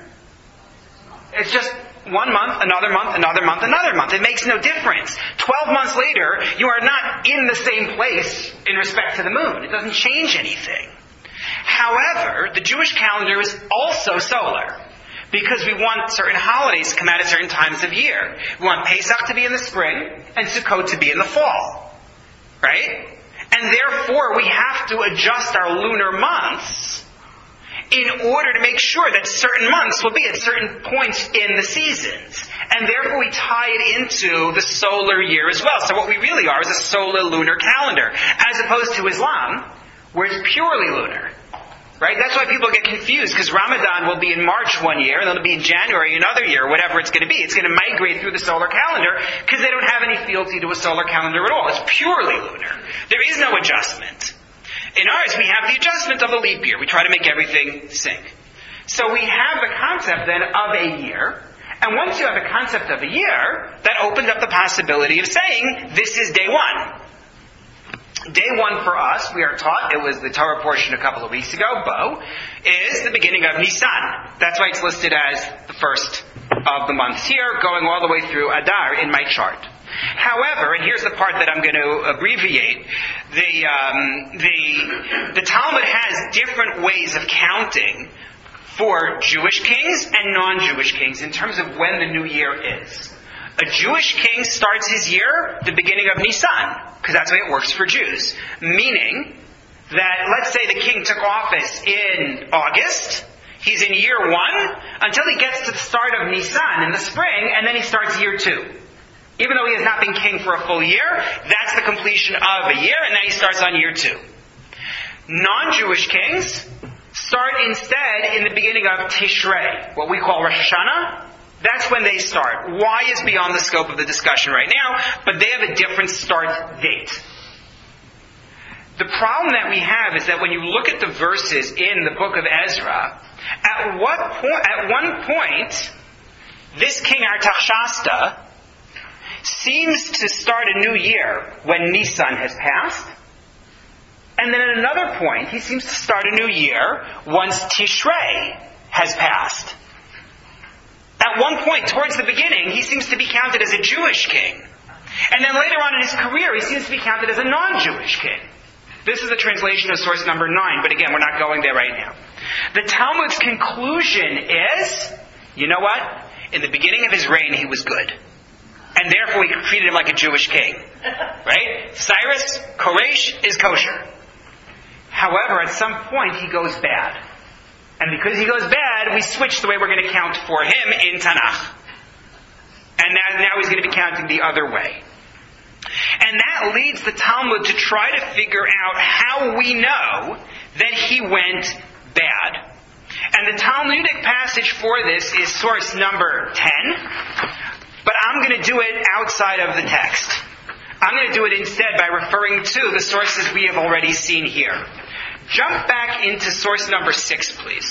Speaker 1: It's just 1 month, another month, another month, another month. It makes no difference. 12 months later, you are not in the same place in respect to the moon. It doesn't change anything. However, the Jewish calendar is also solar because we want certain holidays to come out at certain times of year. We want Pesach to be in the spring and Sukkot to be in the fall. Right? And therefore, we have to adjust our lunar months in order to make sure that certain months will be at certain points in the seasons. And therefore we tie it into the solar year as well. So what we really are is a solar lunar calendar, as opposed to Islam, where it's purely lunar. Right? That's why people get confused, because Ramadan will be in March one year, and then it'll be in January another year, whatever it's going to be. It's going to migrate through the solar calendar, because they don't have any fealty to a solar calendar at all. It's purely lunar. There is no adjustment. In ours, we have the adjustment of the leap year. We try to make everything sync. So we have the concept then of a year, And once you have a concept of a year, that opens up the possibility of saying, this is day one. Day one for us, we are taught, it was the Torah portion a couple of weeks ago, Bo, is the beginning of Nisan. That's why it's listed as the first of the months here, going all the way through Adar in my chart. However, and here's the part that I'm going to abbreviate, the Talmud has different ways of counting for Jewish kings and non-Jewish kings in terms of when the new year is. A Jewish king starts his year the beginning of Nisan, because that's the way it works for Jews. Meaning that, let's say the king took office in August, he's in year one until he gets to the start of Nisan in the spring, and then he starts year two. Even though he has not been king for a full year, that's the completion of a year, and then he starts on year two. Non-Jewish kings start instead in the beginning of Tishrei, what we call Rosh Hashanah. That's when they start. Why is beyond the scope of the discussion right now, but they have a different start date. The problem that we have is that when you look at the verses in the book of Ezra, at one point, this king Artaxerxes seems to start a new year when Nisan has passed. And then at another point, he seems to start a new year once Tishrei has passed. At one point, towards the beginning, he seems to be counted as a Jewish king. And then later on in his career, he seems to be counted as a non-Jewish king. This is the translation of source number 9, but again, we're not going there right now. The Talmud's conclusion is, you know what? In the beginning of his reign, he was good. And therefore, we treated him like a Jewish king. Right? Cyrus, Koresh is kosher. However, at some point, he goes bad. And because he goes bad, we switch the way we're going to count for him in Tanakh. And now he's going to be counting the other way. And that leads the Talmud to try to figure out how we know that he went bad. And the Talmudic passage for this is source number 10. But I'm going to do it outside of the text. I'm going to do it instead by referring to the sources we have already seen here. Jump back into source number 6, please.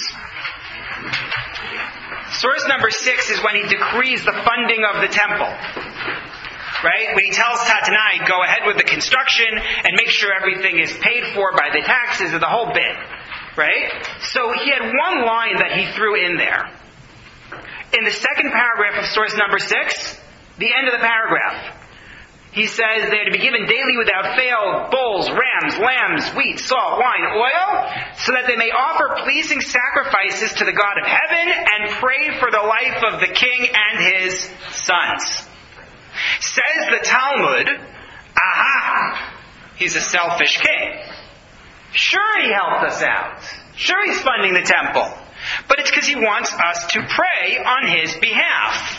Speaker 1: Source number 6 is when he decrees the funding of the temple. Right? When he tells Tatanai, go ahead with the construction and make sure everything is paid for by the taxes of the whole bit. Right? So he had one line that he threw in there. In the second paragraph of source number 6, the end of the paragraph, he says they are to be given daily without fail bulls, rams, lambs, wheat, salt, wine, oil, so that they may offer pleasing sacrifices to the God of heaven and pray for the life of the king and his sons. Says the Talmud, aha, he's a selfish king. Sure, he helped us out. Sure, he's funding the temple. But it's because he wants us to pray on his behalf.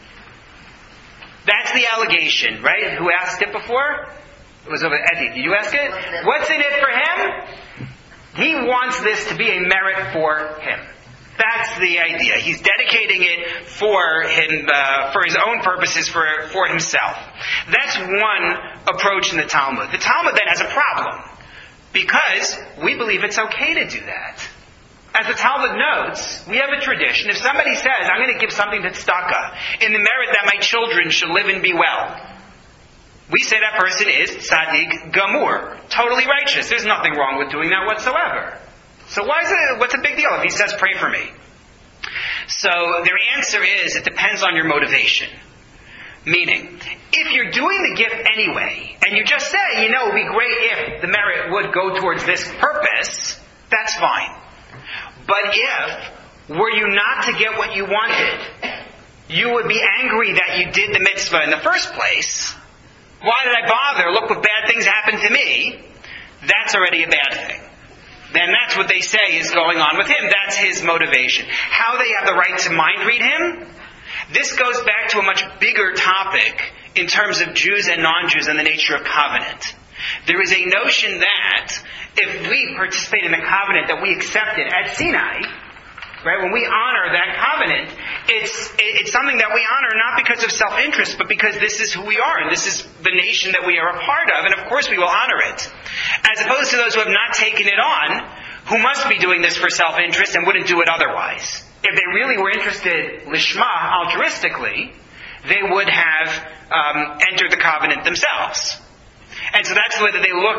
Speaker 1: That's the allegation, right? Who asked it before? It was over Eddie. Did you ask it? What's in it for him? He wants this to be a merit for him. That's the idea. He's dedicating it for him, for his own purposes, for himself. That's one approach in the Talmud. The Talmud then has a problem, because we believe it's okay to do that. As the Talmud notes, we have a tradition. If somebody says, I'm going to give something to tzedakah in the merit that my children should live and be well, we say that person is tzaddik gamur, totally righteous. There's nothing wrong with doing that whatsoever. So what's a big deal if he says, pray for me? So their answer is, it depends on your motivation. Meaning, if you're doing the gift anyway, and you just say, it would be great if the merit would go towards this purpose, that's fine. But if, were you not to get what you wanted, you would be angry that you did the mitzvah in the first place. Why did I bother? Look what bad things happened to me. That's already a bad thing. Then that's what they say is going on with him. That's his motivation. How they have the right to mind read him? This goes back to a much bigger topic in terms of Jews and non-Jews and the nature of covenant. There is a notion that if we participate in the covenant that we accepted at Sinai, right, when we honor that covenant, it's something that we honor not because of self-interest, but because this is who we are, and this is the nation that we are a part of, and of course we will honor it. As opposed to those who have not taken it on, who must be doing this for self-interest and wouldn't do it otherwise. if they really were interested lishma, altruistically, they would have entered the covenant themselves. And so that's the way that they look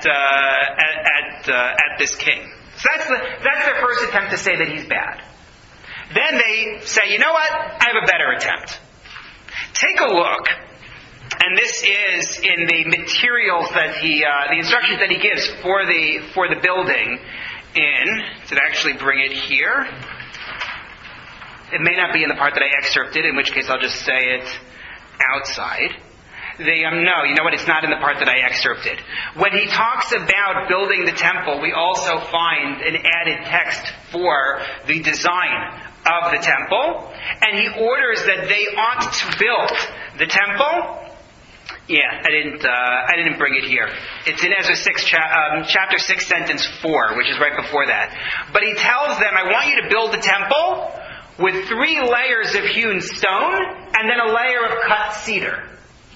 Speaker 1: at this king. So that's their first attempt to say that he's bad. Then they say, you know what? I have a better attempt. Take a look, and this is in the materials that the instructions that he gives for the building. Did I actually bring it here? It may not be in the part that I excerpted, in which case I'll just say it outside. No, you know what? It's not in the part that I excerpted. When he talks about building the temple, we also find an added text for the design of the temple, and he orders that they ought to build the temple. Yeah, I didn't bring it here. It's in Ezra 6, chapter 6, sentence 4, which is right before that. But he tells them, I want you to build the temple with 3 layers of hewn stone, and then a layer of cut cedar.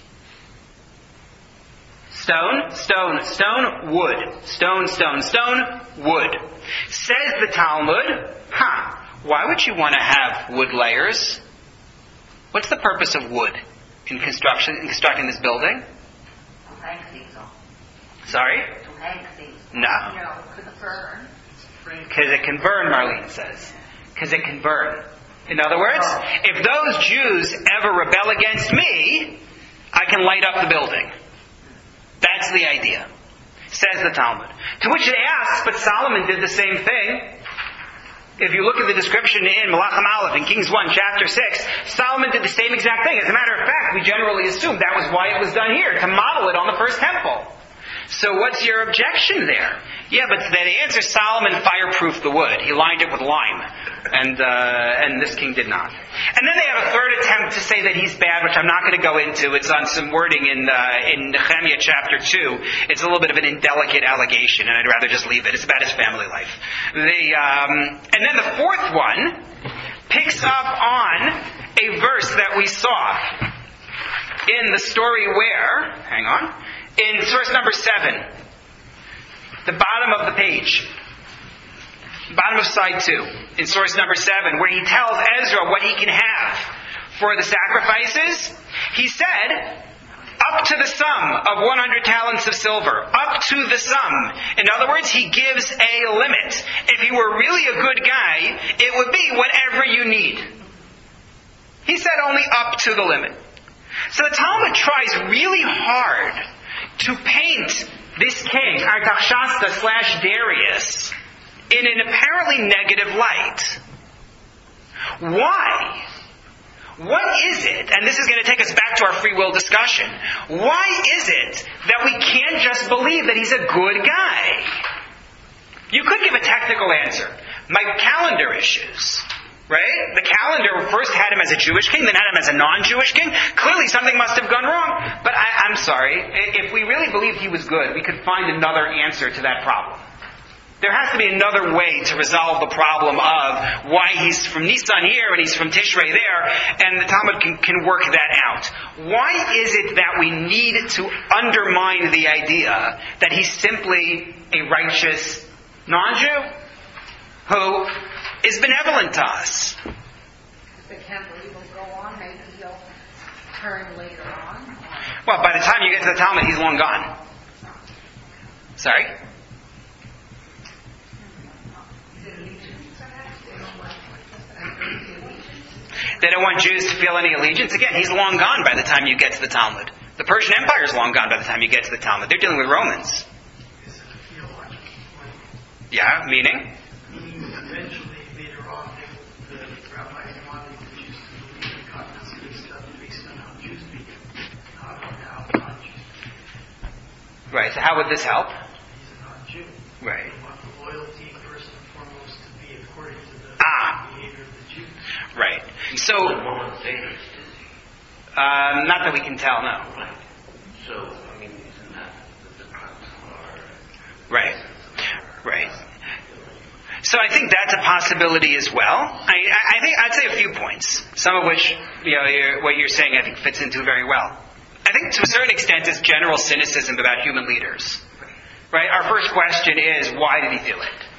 Speaker 1: Stone, stone, stone, wood. Stone, stone, stone, wood. Says the Talmud, why would you want to have wood layers? What's the purpose of wood in constructing this building?
Speaker 2: To hang things on.
Speaker 1: Sorry?
Speaker 2: To hang things.
Speaker 1: No.
Speaker 2: Could burn.
Speaker 1: Because it can burn, Marlene says. Because it can burn. In other words, if those Jews ever rebel against me, I can light up the building. That's the idea, says the Talmud. To which they ask, but Solomon did the same thing. If you look at the description in Melachim Aleph in Kings 1, chapter 6, Solomon did the same exact thing. As a matter of fact, we generally assume that was why it was done here, to model it on the first temple. So what's your objection there? Yeah, but the answer, Solomon fireproofed the wood. He lined it with lime. And this king did not. And then they have a third attempt to say that he's bad, which I'm not going to go into. It's on some wording in Nehemiah chapter 2. It's a little bit of an indelicate allegation, and I'd rather just leave it. It's about his family life. And then the fourth one picks up on a verse that we saw in the story where, in source number 7, the bottom of the page, bottom of side 2, in source number 7, where he tells Ezra what he can have for the sacrifices. He said, up to the sum of 100 talents of silver. Up to the sum. In other words, he gives a limit. If he were really a good guy, it would be whatever you need. He said only up to the limit. So the Talmud tries really hard to paint this king, Artaxerxes / Darius, in an apparently negative light. Why? What is it, and this is going to take us back to our free will discussion, why is it that we can't just believe that he's a good guy? You could give a technical answer. My calendar issues. Right? The calendar first had him as a Jewish king, then had him as a non-Jewish king. Clearly something must have gone wrong. But I'm sorry. If we really believed he was good, we could find another answer to that problem. There has to be another way to resolve the problem of why he's from Nisan here and he's from Tishrei there, and the Talmud can work that out. Why is it that we need to undermine the idea that he's simply a righteous non-Jew who is benevolent to us?
Speaker 2: The temple will go on, maybe he'll turn later on.
Speaker 1: Well, by the time you get to the Talmud, he's long gone. Sorry? They don't want Jews to feel any allegiance. Again, he's long gone by the time you get to the Talmud. The Persian Empire is long gone by the time you get to the Talmud. They're dealing with Romans. Yeah, meaning?
Speaker 4: Eventually, later on, the rabbis wanted the Jews to believe in God and see stuff based on how Jews begin, not on how non-Jews begin.
Speaker 1: Right, so how would this help?
Speaker 4: He's a non-Jew.
Speaker 1: Right.
Speaker 4: We want the loyalty, first and foremost, to be according to the behavior of the Jews.
Speaker 1: Right. So, not that we can tell, no.
Speaker 3: Right. So, I mean, isn't that the crux of our...
Speaker 1: Right. Right. So I think that's a possibility as well. I think I'd say a few points, some of which, what you're saying, I think fits into very well. I think to a certain extent is general cynicism about human leaders. Right? Our first question is, why did he do it?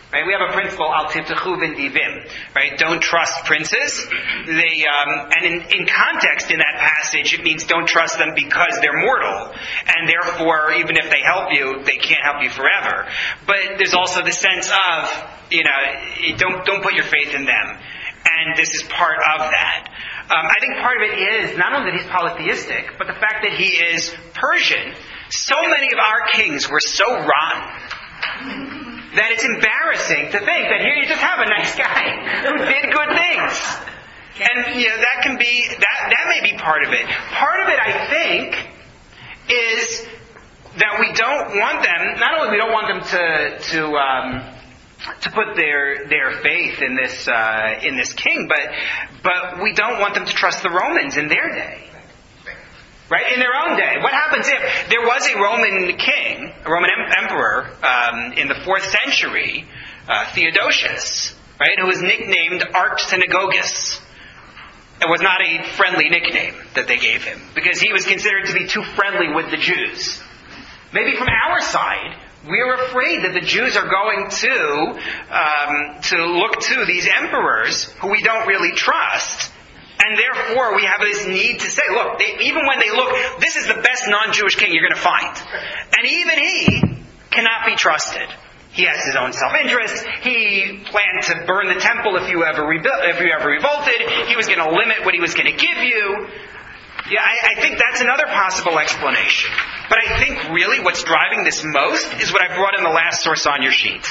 Speaker 1: Right? We have a principle, al tiftachu v'ndivim, right? Don't trust princes. And in context in that passage, it means don't trust them because they're mortal, and therefore, even if they help you, they can't help you forever. But there's also the sense of, don't put your faith in them. And this is part of that. I think part of it is not only that he's polytheistic, but the fact that he is Persian. So many of our kings were so rotten that it's embarrassing to think that here you just have a nice guy who did good things. And that can be that may be part of it. Part of it, I think, is that we don't want them. Not only we don't want them to put their faith in this king, but we don't want them to trust the Romans in their day. Right? In their own day. What happens if there was a Roman king, a Roman emperor, in the 4th century, Theodosius, right, who was nicknamed Archsynagogus. It was not a friendly nickname that they gave him, because he was considered to be too friendly with the Jews. Maybe from our side, we're afraid that the Jews are going to look to these emperors who we don't really trust. And therefore, we have this need to say, look, even when they look, this is the best non-Jewish king you're going to find. And even he cannot be trusted. He has his own self-interest. He planned to burn the temple if you ever revolted. He was going to limit what he was going to give you. Yeah, I think that's another possible explanation. But I think really what's driving this most is what I brought in the last source on your sheet.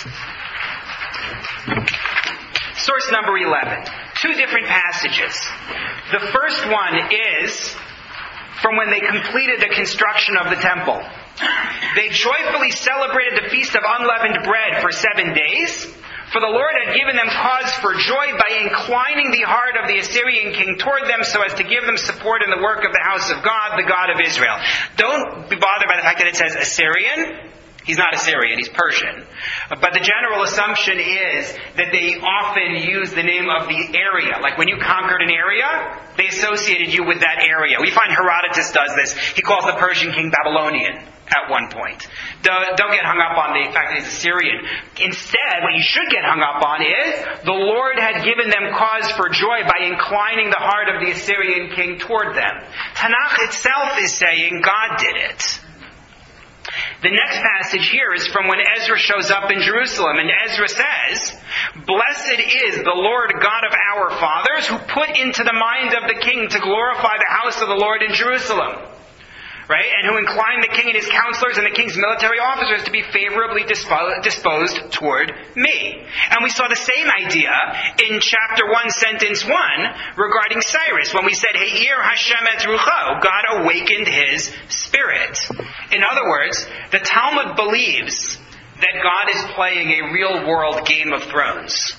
Speaker 1: Source number 11. 2 different passages. The first one is from when they completed the construction of the temple. They joyfully celebrated the Feast of Unleavened Bread for 7 days, for the Lord had given them cause for joy by inclining the heart of the Assyrian king toward them so as to give them support in the work of the house of God, the God of Israel. Don't be bothered by the fact that it says Assyrian. He's not Assyrian, he's Persian. But the general assumption is that they often use the name of the area. Like when you conquered an area, they associated you with that area. We find Herodotus does this. He calls the Persian king Babylonian at one point. Don't get hung up on the fact that he's Assyrian. Instead, what you should get hung up on is the Lord had given them cause for joy by inclining the heart of the Assyrian king toward them. Tanakh itself is saying God did it. The next passage here is from when Ezra shows up in Jerusalem, and Ezra says, "Blessed is the Lord God of our fathers, who put into the mind of the king to glorify the house of the Lord in Jerusalem." Right? And who inclined the king and his counselors and the king's military officers to be favorably disposed toward me. And we saw the same idea in chapter 1, sentence 1, regarding Cyrus, when we said, He'ir Hashem et rucho, God awakened his spirit. In other words, the Talmud believes that God is playing a real-world Game of Thrones.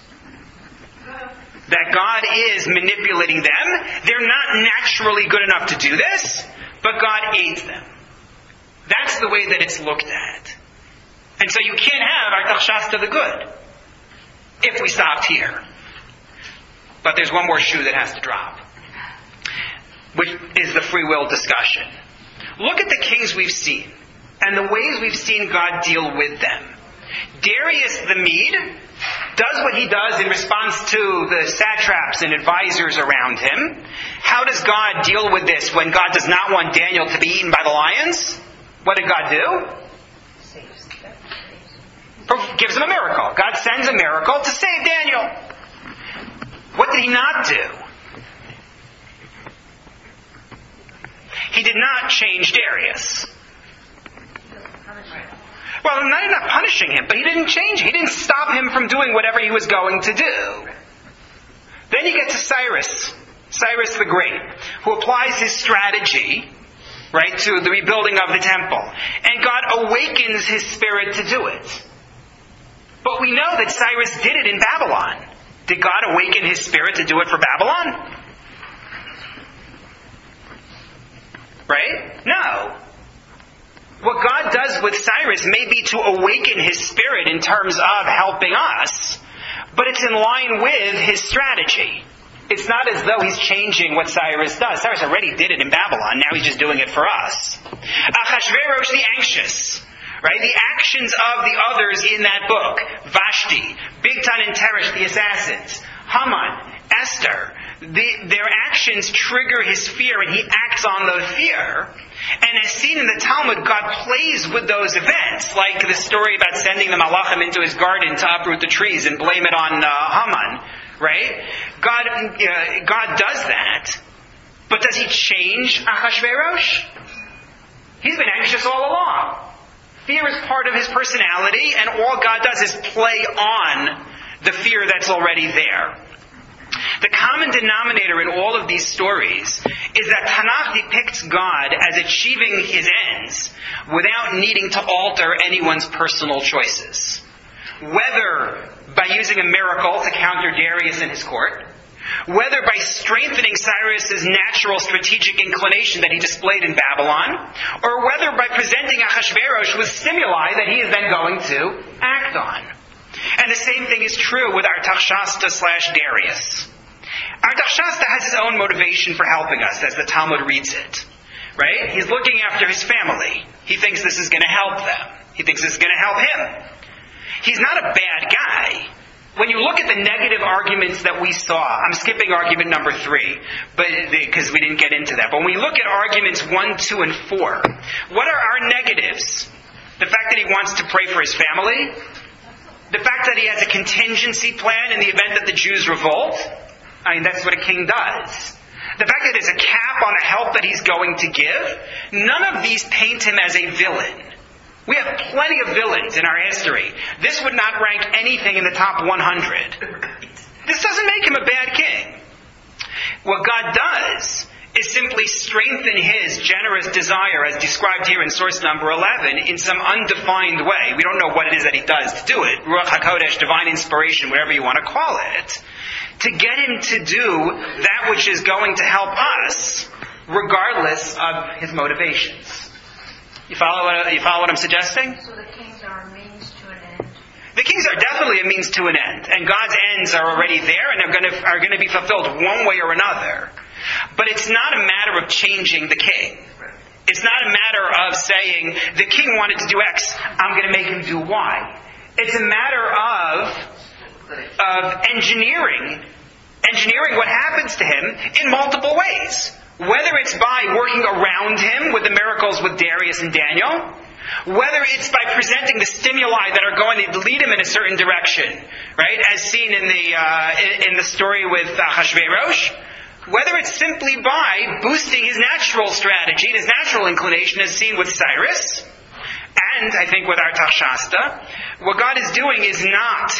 Speaker 1: That God is manipulating them. They're not naturally good enough to do this, but God aids them. That's the way that it's looked at. And so you can't have Artaxerxes the Good if we stopped here. But there's one more shoe that has to drop, which is the free will discussion. Look at the kings we've seen and the ways we've seen God deal with them. Darius the Mede does what he does in response to the satraps and advisors around him. How does God deal with this when God does not want Daniel to be eaten by the lions? What did God do? Gives him a miracle. God sends a miracle to save Daniel. What did he not do? He did not change Darius. Well, not punishing him, but he didn't change. He didn't stop him from doing whatever he was going to do. Then you get to Cyrus the Great, who applies his strategy, right, to the rebuilding of the temple. And God awakens his spirit to do it. But we know that Cyrus did it in Babylon. Did God awaken his spirit to do it for Babylon? Right? No. What God does with Cyrus may be to awaken his spirit in terms of helping us, but it's in line with his strategy. It's not as though he's changing what Cyrus does. Cyrus already did it in Babylon. Now he's just doing it for us. Achashverosh the anxious, Right? The actions of the others in that book, Vashti, Bigtan and Teresh, the assassins, Haman, Esther, their actions trigger his fear, and he acts on the fear. And as seen in the Talmud, God plays with those events, like the story about sending the Malachim into his garden to uproot the trees and blame it on Haman. Right? God does that. But does he change Achashverosh? He's been anxious all along. Fear is part of his personality, and all God does is play on the fear that's already there. The common denominator in all of these stories is that Tanakh depicts God as achieving his ends without needing to alter anyone's personal choices. Whether by using a miracle to counter Darius and his court, whether by strengthening Cyrus's natural strategic inclination that he displayed in Babylon, or whether by presenting Ahasuerus with stimuli that he is then going to act on. And the same thing is true with Artachshasta/Darius. Artachshasta has his own motivation for helping us, as the Talmud reads it. Right? He's looking after his family. He thinks this is going to help them. He thinks this is going to help him. He's not a bad guy. When you look at the negative arguments that we saw, I'm skipping argument number 3, because we didn't get into that. But when we look at arguments 1, 2, and 4, what are our negatives? The fact that he wants to pray for his family? The fact that he has a contingency plan in the event that the Jews revolt? I mean, that's what a king does. The fact that there's a cap on the help that he's going to give? None of these paint him as a villain. We have plenty of villains in our history. This would not rank anything in the top 100. This doesn't make him a bad king. What God does is simply strengthen his generous desire, as described here in source number 11, in some undefined way. We don't know what it is that he does to do it. Ruach HaKodesh, divine inspiration, whatever you want to call it. To get him to do that which is going to help us, regardless of his motivations. You follow what I'm suggesting?
Speaker 2: So the kings are a means to an end.
Speaker 1: The kings are definitely a means to an end, and God's ends are already there, and are going to be fulfilled one way or another. But it's not a matter of changing the king. It's not a matter of saying the king wanted to do X, I'm going to make him do Y. It's a matter of engineering what happens to him in multiple ways. Whether it's by working around him with the miracles with Darius and Daniel, whether it's by presenting the stimuli that are going to lead him in a certain direction, right, as seen in the story with Ahasuerus, whether it's simply by boosting his natural strategy and his natural inclination, as seen with Cyrus, and I think with Artachshasta, what God is doing is not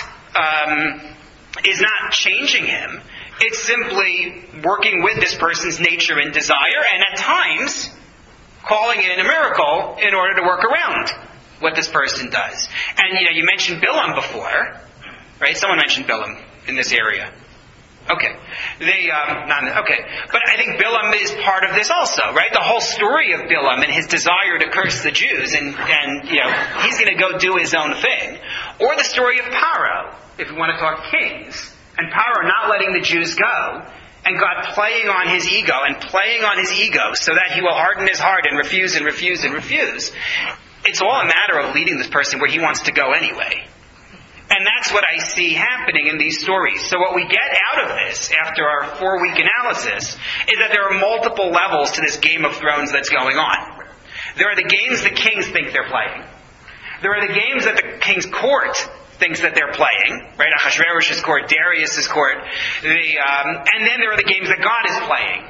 Speaker 1: changing him. It's simply working with this person's nature and desire, and at times calling in a miracle in order to work around what this person does. And you mentioned Bilam before, right? Someone mentioned Bilam in this area. Okay. But I think Bilam is part of this also, right? The whole story of Bilam and his desire to curse the Jews, and he's going to go do his own thing. Or the story of Paro, if we want to talk kings. And Paro not letting the Jews go, and God playing on his ego so that he will harden his heart and refuse and refuse and refuse. It's all a matter of leading this person where he wants to go anyway. And that's what I see happening in these stories. So what we get out of this, after our 4-week analysis, is that there are multiple levels to this Game of Thrones that's going on. There are the games the kings think they're playing. There are the games that the king's court thinks that they're playing, right? Ahasuerus' court, Darius' court. And then there are the games that God is playing.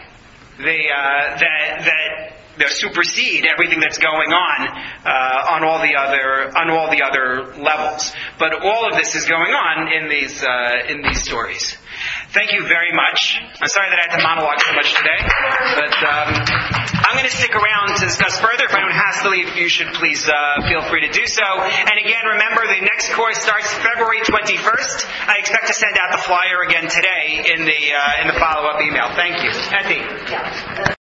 Speaker 1: That supersede everything that's going on all the other levels. But all of this is going on in these stories. Thank you very much. I'm sorry that I had to monologue so much today, but I'm going to stick around to discuss further. If anyone has to leave, you should please feel free to do so. And again, remember, the next course starts February 21st. I expect to send out the flyer again today in the follow-up email. Thank you. Etty.